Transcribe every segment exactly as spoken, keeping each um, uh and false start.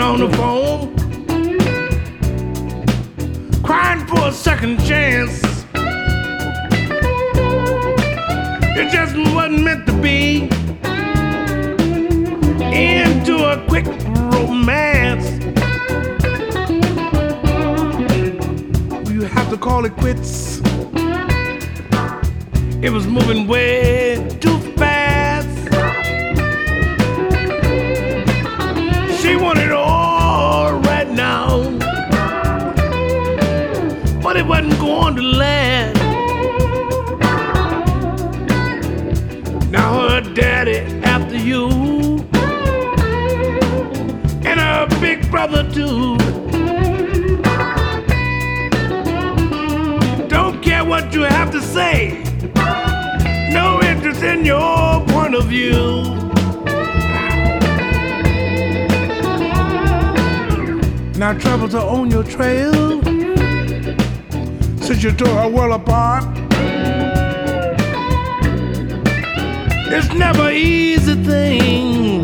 on the phone, crying for a second chance. It just wasn't meant to be into a quick romance. You have to call it quits. It was moving way too fast. She wanted it all right now, but it wasn't going to last. Now her daddy after you, and her big brother too. Don't care what you have to say, no interest in your point of view. Now troubles are on your trail since you tore her world apart. It's never easy thing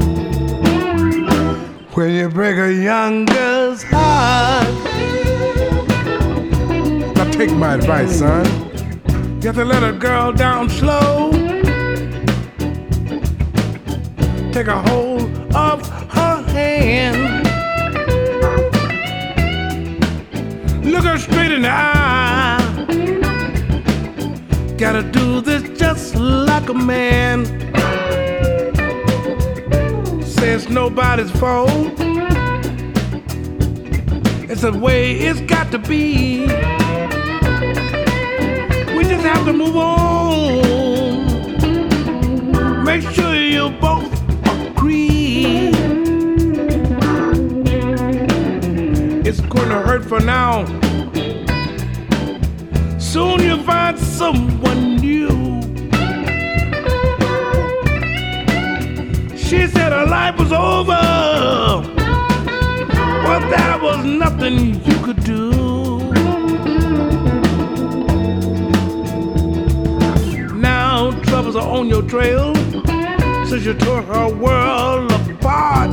when you break a young girl's heart. Now take my advice, son. You have to let a girl down slow. Take a hold of her hand. Look her straight in the eye. Gotta do this just like a man. Say it's nobody's fault. It's the way it's got to be. We just have to move on. Make sure you both agree. It's gonna hurt for now. Soon you'll find someone new. She said her life was over, but there was nothing you could do. Now troubles are on your trail since you tore her world apart.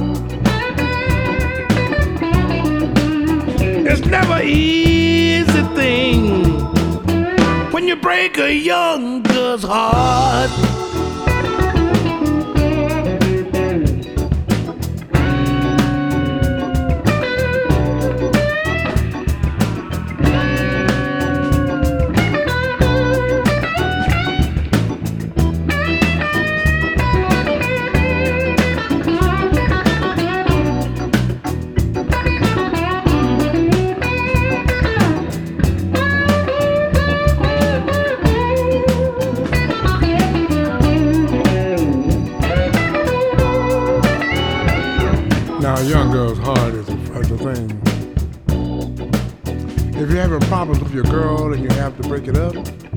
It's never easy thing when you break a young girl's heart. Now, a young girl's heart is a fragile thing. If you're having problems with your girl and you have to break it up,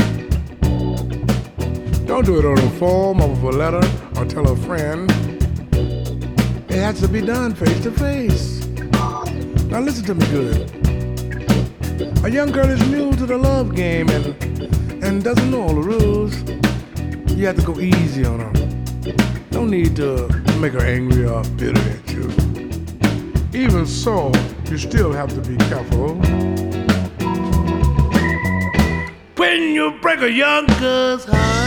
don't do it on a form of a letter or tell a friend. It has to be done face to face. Now listen to me good. A young girl is new to the love game and, and doesn't know all the rules. You have to go easy on her. No need to make her angry or bitter at you. Even so, you still have to be careful. When you break a young girl's heart,